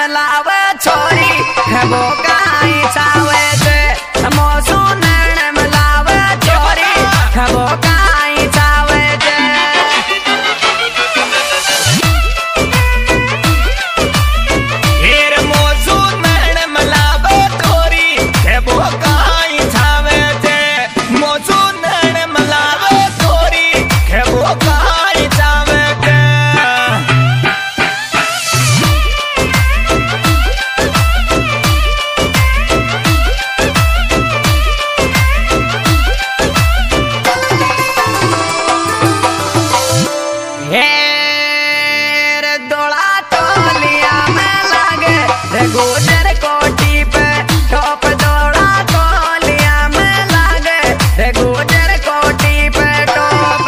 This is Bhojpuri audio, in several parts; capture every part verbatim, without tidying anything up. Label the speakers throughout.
Speaker 1: लावे छोरी वो काई चावे छे मोसू नैन लावे छोरी वो काई चावे छे
Speaker 2: हेर मोसू नैन लावे छोरी वो काई चावे छे मोसू नैन लावे छोरी वो काई चावे छे
Speaker 1: गुजर कोटी पे टॉप दौड़ा कोलिया में लागे रे गुजर कोटी पे टॉप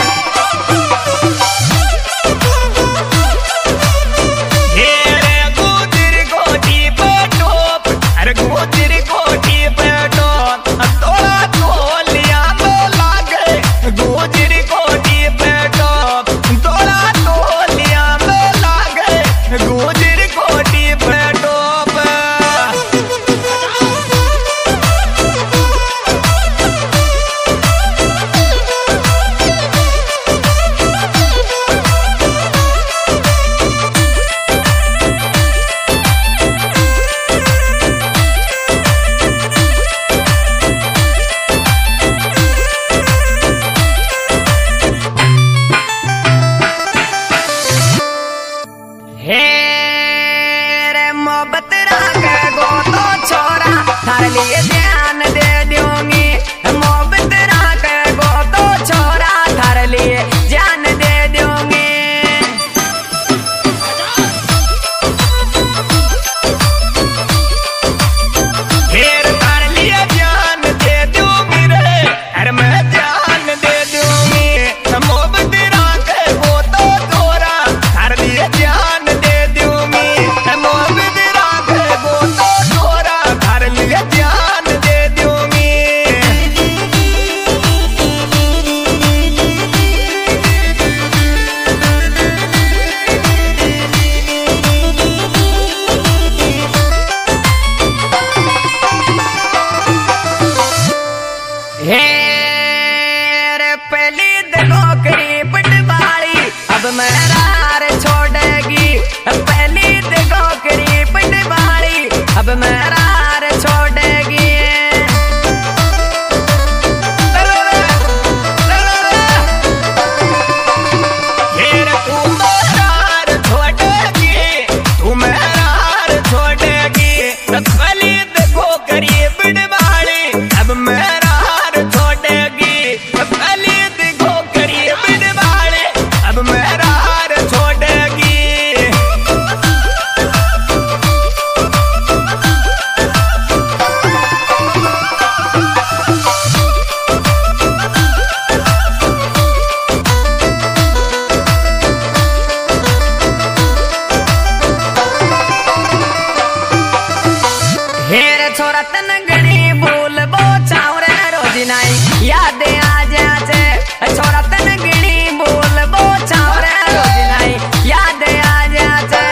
Speaker 2: ये रे गुजर कोटी पे टॉप अरे गुजर कोटी पे टॉप दौड़ा कोलिया में लागे गुजर कोटी पे टॉप दौड़ा कोलिया में लागे गुजर कोटी पे
Speaker 1: मोहब्बत राखे गो तो छोरा थारे लिए ध्यान दे दूंगी मोहब्बत राखे गो तो छोरा थारे लिए ध्यान दे दूंगी
Speaker 2: फिर थारे लिए ध्यान दे दूंगी रे अरे मैं ध्यान दे दूंगी मोहब्बत राखे गो तो छोरा थारे लिए ध्यान दे दूंगी मोहब्बत राखे गो तो छोरा थारे लिए ध्यान दे दूंगी
Speaker 1: हेरे पहली नौकरी पटवारी अब मेरा छोड़ेगी पहली नौकरी पटवारी अब मेरा छोड़ेगी
Speaker 2: हेर तू मेरा छोड़ेगी तू मेरा छोड़ेगी पहली नौकरी पटवारी अब मेरा छोड़ेगी पहली दिखो करीब वाले अब मेरा छोड़ेगी
Speaker 1: हेरे छोरा तन गणी बोल बो चावरे रोजी नाई याद आ जाचे छोरा तन गणी बोल बो चावरे रोजी नाई याद आ जाचे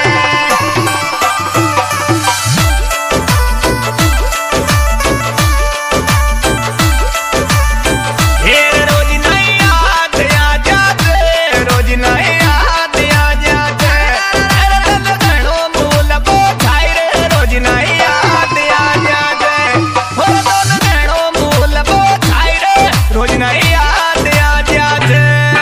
Speaker 2: हेर रोज नहीं याद आ जाते रोज नहीं याद आ जाते अरे तन गणो मूल बो खाई रे रोज नहीं याद आ जाते हो तन गणो मूल बो खाई रे रोज नहीं याद आ जाते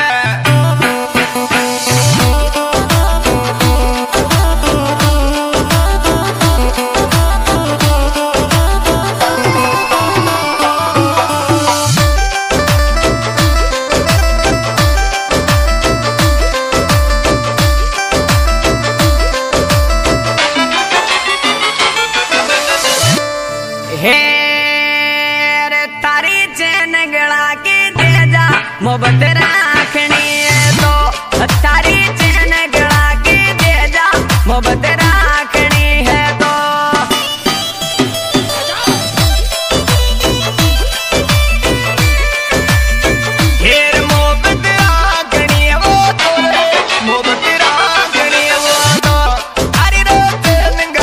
Speaker 1: हेरे तारी चैन गला की दे जा मोहब्बत राखनी है तो तारी चैन गला की दे जा मोहब्बत राखनी है तो
Speaker 2: हेर मोहब्बत राखनी है वो तो मोहब्बत राखनी है वो तो हरी रोज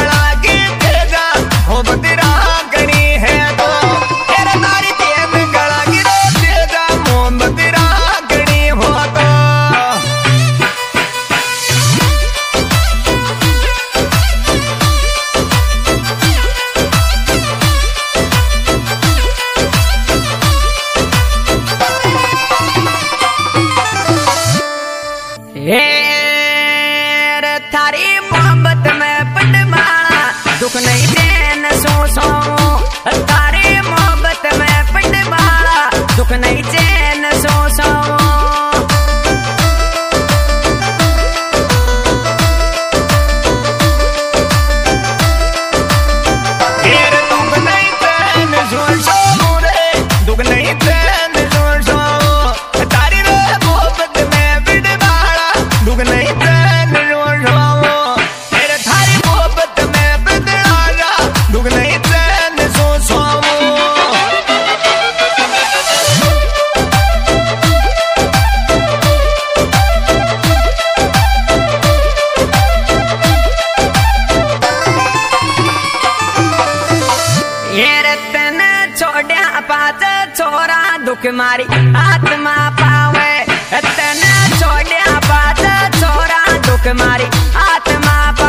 Speaker 1: दुख मारी आत्मा पावे तने छोड़िया बात छोरा दुख मारी आत्मा